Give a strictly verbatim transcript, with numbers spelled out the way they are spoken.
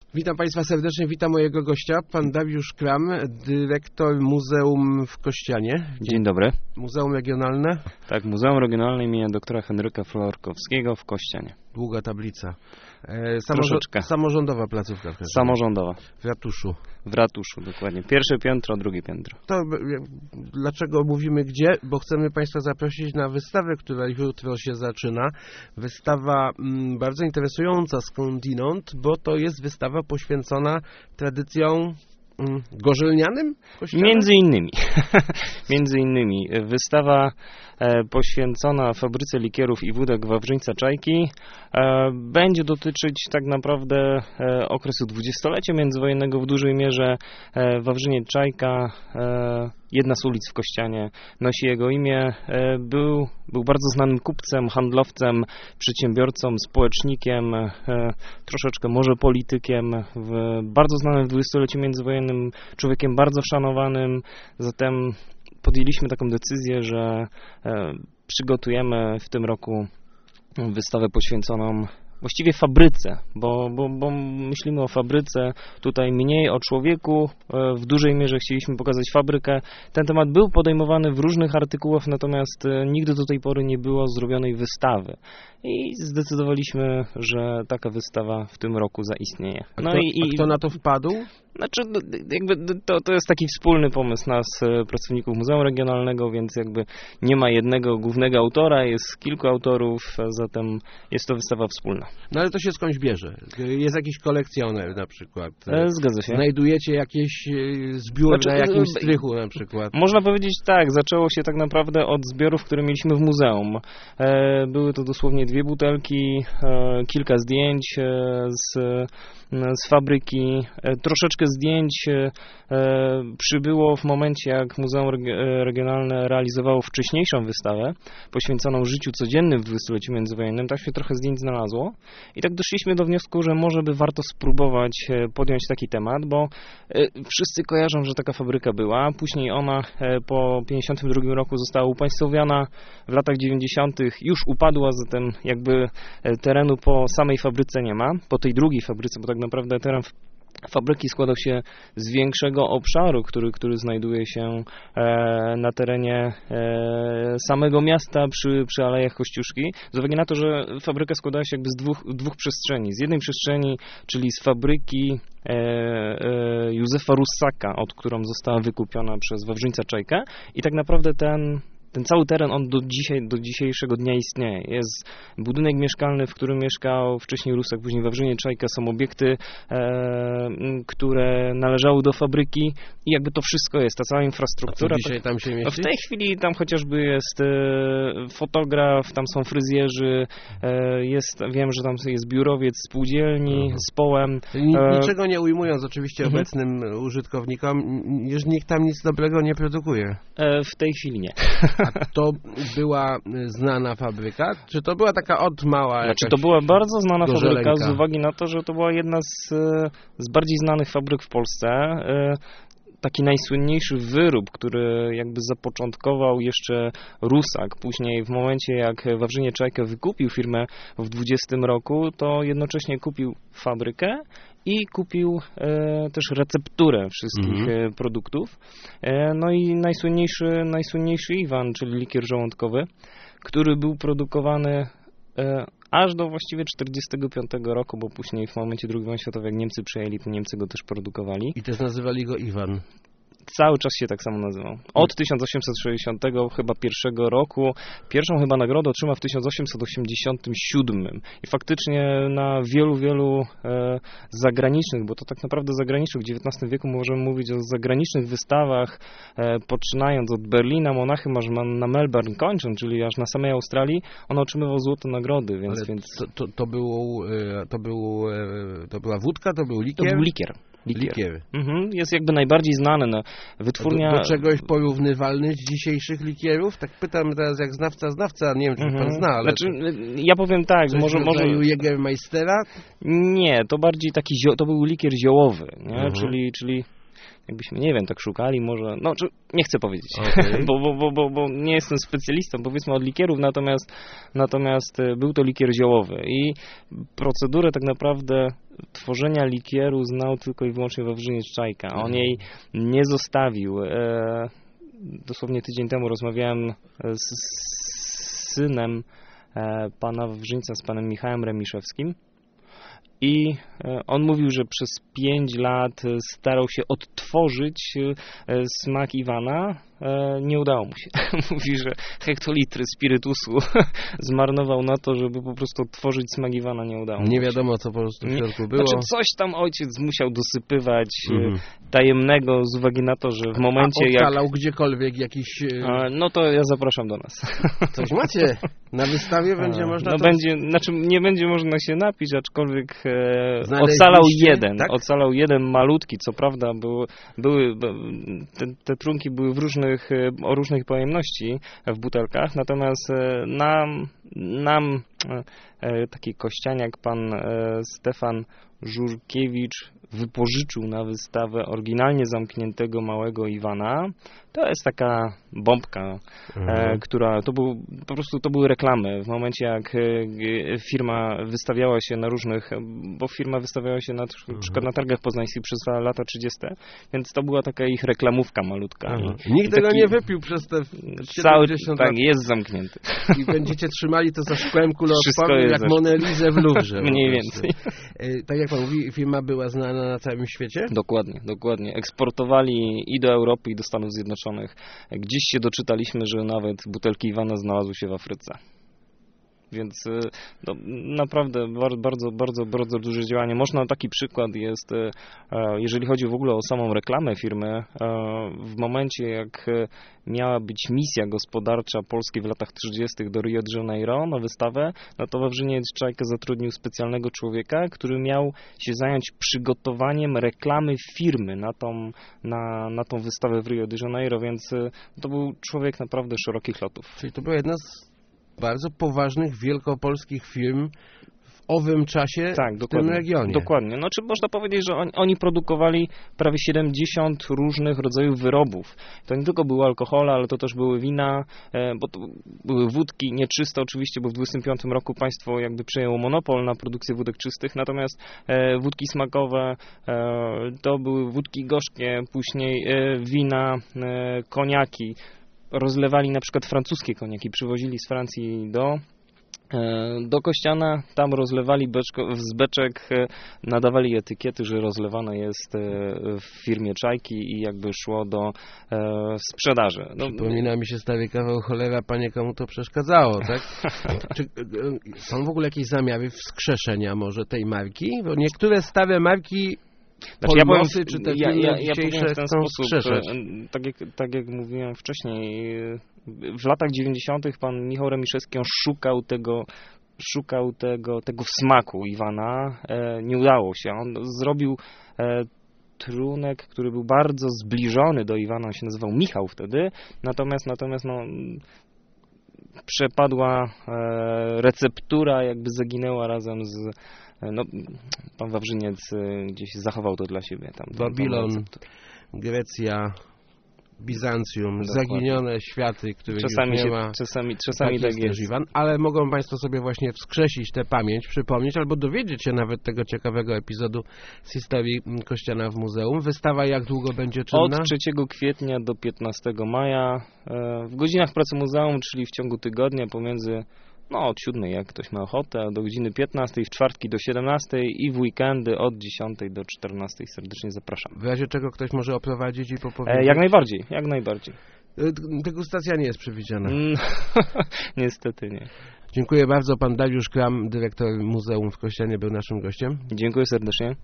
Witam Państwa serdecznie, witam mojego gościa, pan Dariusz Kram, dyrektor Muzeum w Kościanie. Dzień dobry. Muzeum Regionalne? Tak, Muzeum Regionalne imienia doktora Henryka Florkowskiego w Kościanie. Długa tablica. E, samorzo- samorządowa placówka. Samorządowa. W ratuszu. W ratuszu, dokładnie. Pierwsze piętro, drugie piętro. To dlaczego mówimy gdzie? Bo chcemy Państwa zaprosić na wystawę, która jutro się zaczyna. Wystawa m, bardzo interesująca skądinąd, bo to jest wystawa poświęcona tradycjom m, gorzelnianym? Kościana? Między innymi. Między innymi. Wystawa e, poświęcona fabryce likierów i wódek Wawrzyńca Czajki e, będzie dotyczyć tak naprawdę e, okresu dwudziestolecia międzywojennego w dużej mierze. E, Wawrzyniec Czajka, e, jedna z ulic w Kościanie, nosi jego imię. E, był, był bardzo znanym kupcem, handlowcem, przedsiębiorcą, społecznikiem, e, troszeczkę może politykiem, w, bardzo znanym w dwudziestoleciu międzywojennym, człowiekiem bardzo szanowanym. Zatem podjęliśmy taką decyzję, że e, przygotujemy w tym roku wystawę poświęconą właściwie fabryce, bo, bo, bo myślimy o fabryce, tutaj mniej o człowieku, e, w dużej mierze chcieliśmy pokazać fabrykę. Ten temat był podejmowany w różnych artykułach, natomiast e, nigdy do tej pory nie było zrobionej wystawy. I zdecydowaliśmy, że taka wystawa w tym roku zaistnieje. No a kto, i, i, a kto na to wpadł? Znaczy, jakby to, to jest taki wspólny pomysł nas, pracowników Muzeum Regionalnego, więc jakby nie ma jednego głównego autora, jest kilku autorów, zatem jest to wystawa wspólna. No ale to się skądś bierze? Jest jakiś kolekcjoner na przykład? Zgadza się. Znajdujecie jakiś zbiór znaczy, na jakimś strychu na przykład? Można powiedzieć tak, zaczęło się tak naprawdę od zbiorów, które mieliśmy w muzeum. Były to dosłownie dwie butelki, kilka zdjęć z, z fabryki, troszeczkę zdjęć przybyło w momencie, jak Muzeum Regionalne realizowało wcześniejszą wystawę poświęconą życiu codziennym w dwudziestoleciu międzywojennym. Tak się trochę zdjęć znalazło i tak doszliśmy do wniosku, że może by warto spróbować podjąć taki temat, bo wszyscy kojarzą, że taka fabryka była. Później ona po pięćdziesiątym drugim roku została upaństwowiona. W latach dziewięćdziesiątych już upadła, zatem jakby terenu po samej fabryce nie ma. Po tej drugiej fabryce, bo tak naprawdę teren fabryki składał się z większego obszaru, który, który znajduje się e, na terenie e, samego miasta przy, przy Alejach Kościuszki. Z uwagi na to, że fabryka składała się jakby z dwóch, dwóch przestrzeni. Z jednej przestrzeni, czyli z fabryki e, e, Józefa Russaka, od którą została wykupiona przez Wawrzyńca Czajkę i tak naprawdę ten Ten cały teren, on do dzisiaj, do dzisiejszego dnia istnieje. Jest budynek mieszkalny, w którym mieszkał wcześniej Rusak, później Wawrzyniec Czajka. Są obiekty, e, które należały do fabryki i jakby to wszystko jest, ta cała infrastruktura. A co dzisiaj tam się mieści? W tej chwili tam chociażby jest e, fotograf, tam są fryzjerzy, e, jest, wiem, że tam jest biurowiec spółdzielni mhm. z połem. E, Niczego nie ujmując oczywiście mhm. obecnym użytkownikom, już nikt tam nic dobrego nie produkuje. E, w tej chwili nie. A to była znana fabryka? Czy to była taka od mała Znaczy to była bardzo znana gorzelenka. fabryka z uwagi na to, że to była jedna z, z bardziej znanych fabryk w Polsce. Taki najsłynniejszy wyrób, który jakby zapoczątkował jeszcze Rusak. Później w momencie, jak Wawrzyniec Czajka wykupił firmę w dwudziestym roku, to jednocześnie kupił fabrykę i kupił e, też recepturę wszystkich mhm. produktów. E, no i najsłynniejszy, najsłynniejszy Iwan, czyli likier żołądkowy, który był produkowany e, aż do właściwie czterdziestego piątego roku, bo później w momencie drugiej wojny światowej, jak Niemcy przejęli, to Niemcy go też produkowali. I też nazywali go Iwan. Cały czas się tak samo nazywał. Od tysiąc osiemset sześćdziesiątego chyba pierwszego roku. Pierwszą chyba nagrodę otrzymał w tysiąc osiemset osiemdziesiątym siódmym. I faktycznie na wielu, wielu e, zagranicznych, bo to tak naprawdę zagranicznych, w dziewiętnastym wieku możemy mówić o zagranicznych wystawach, e, poczynając od Berlina, Monachium, aż na Melbourne kończąc, czyli aż na samej Australii, on otrzymywał złote nagrody. Więc, Ale więc... To, to, to, był, to, był, to była wódka, to był likier? To był likier. Likier. likier. Mhm, jest jakby najbardziej znany. No, wytwórnia... Do, do czegoś porównywalny z dzisiejszych likierów? Tak pytam teraz jak znawca znawca, nie wiem czy mhm. pan zna, ale... Znaczy, ja powiem tak, coś może... może Jägermeistera? Nie, to bardziej taki, zio... to był likier ziołowy, nie? Mhm. czyli... czyli... jakbyśmy, nie wiem, tak szukali może, no czy, nie chcę powiedzieć, Okay. bo, bo, bo, bo, bo nie jestem specjalistą, powiedzmy, od likierów, natomiast, natomiast był to likier ziołowy i procedurę tak naprawdę tworzenia likieru znał tylko i wyłącznie Wawrzyniec Czajka. On jej nie zostawił. E, dosłownie tydzień temu rozmawiałem z synem e, pana Wawrzyńca, z panem Michałem Remiszewskim i e, on mówił, że przez pięć lat starał się odtworzyć e, smak Iwana. E, nie udało mu się. Mówi, że hektolitry spirytusu zmarnował na to, żeby po prostu odtworzyć smak Iwana, nie udało mu się. Nie wiadomo, co po prostu w środku było. Znaczy coś tam ojciec musiał dosypywać Mhm. tajemnego z uwagi na to, że w momencie A jak... odcalał gdziekolwiek jakiś... e, A, no to ja zapraszam do nas. Coś macie? Na wystawie będzie A, można no to... będzie, znaczy nie będzie można się napić, aczkolwiek e, Znaleźliście, ocalał jeden, tak? ocalał jeden malutki, co prawda były, były te, te trunki były w różnych, e, o różnych pojemności w butelkach, natomiast e, nam, nam e, taki kościaniak, pan e, Stefan Żurkiewicz wypożyczył na wystawę oryginalnie zamkniętego małego Iwana. To jest taka bombka, Mhm. e, która, to był, po prostu to były reklamy. W momencie jak e, firma wystawiała się na różnych, bo firma wystawiała się na, na przykład na targach poznańskich przez lata trzydzieste, więc to była taka ich reklamówka malutka. Aha. I, Nikt i tego taki nie wypił przez te cały, siedemdziesiąt tak, lat jest zamknięty. i będziecie trzymali to za szkłem Wszystko kuloodpornym jest jak za- Monelizę w Louvre. Mniej po prostu. więcej. E, Tak jak pan mówi, firma była znana na całym świecie? Dokładnie, dokładnie. Eksportowali i do Europy, i do Stanów Zjednoczonych. Gdzieś się doczytaliśmy, że nawet butelki Iwana znalazły się w Afryce. Więc y, no, naprawdę bar- bardzo, bardzo, bardzo duże działanie. Można, taki przykład jest, y, e, jeżeli chodzi w ogóle o samą reklamę firmy, e, w momencie jak e, miała być misja gospodarcza Polski w latach trzydziestych do Rio de Janeiro na wystawę, no to Wawrzyniec Czajka zatrudnił specjalnego człowieka, który miał się zająć przygotowaniem reklamy firmy na tą, na, na tą wystawę w Rio de Janeiro, więc y, to był człowiek naprawdę szerokich lotów. Czyli to była jedna z bardzo poważnych, wielkopolskich firm w owym czasie Tak, w dokładnie. tym regionie. Dokładnie. No, czy można powiedzieć, że oni, oni produkowali prawie siedemdziesiąt różnych rodzajów wyrobów. To nie tylko były alkohole, ale to też były wina, e, bo to były wódki nieczyste oczywiście, bo w dwudziestym piątym roku państwo jakby przejęło monopol na produkcję wódek czystych, natomiast e, wódki smakowe e, to były wódki gorzkie, później e, wina, e, koniaki. Rozlewali na przykład francuskie koniaki, przywozili z Francji do do Kościana, tam rozlewali beczko, z beczek, nadawali etykiety, że rozlewane jest w firmie Czajki i jakby szło do e, sprzedaży. No, Przypomina mi się stary kawał cholera, panie, komu to przeszkadzało, tak? Czy e, są w ogóle jakieś zamiary wskrzeszenia może tej marki? Bo niektóre stare marki Znaczy, ja powiem, Polmosy, czy te ja, firmy ja, ja dzisiejsze powiem w ten chcą sposób, wskrzeszać? e, tak jak, tak jak mówiłem wcześniej, e, w latach dziewięćdziesiątych pan Michał Remiszewski on szukał tego, szukał tego, tego smaku Iwana, e, nie udało się. On zrobił e, trunek, który był bardzo zbliżony do Iwana, on się nazywał Michał wtedy, natomiast, natomiast no, przepadła e, receptura, jakby zaginęła razem z no, pan Wawrzyniec gdzieś zachował to dla siebie. Tam, tam, Babilon, tam Grecja, Bizancjum, Dokładnie. zaginione światy, których czasami już nie się, ma. czasami, czasami tak tak jest. też, Iwan, ale mogą państwo sobie właśnie wskrzesić tę pamięć, przypomnieć albo dowiedzieć się nawet tego ciekawego epizodu z historii Kościana w muzeum. Wystawa jak długo będzie czynna? Od trzeciego kwietnia do piętnastego maja e, w godzinach pracy muzeum, czyli w ciągu tygodnia pomiędzy no od siódmej, jak ktoś ma ochotę, do godziny piętnastej, w czwartki do siedemnastej i w weekendy od dziesiątej do czternastej. Serdecznie zapraszam. W razie czego ktoś może oprowadzić i popowiedzieć? E, jak najbardziej, jak najbardziej. Degustacja nie jest przewidziana. Mm, niestety nie. Dziękuję bardzo. Pan Dariusz Kram, dyrektor Muzeum w Kościanie, był naszym gościem. Dziękuję serdecznie.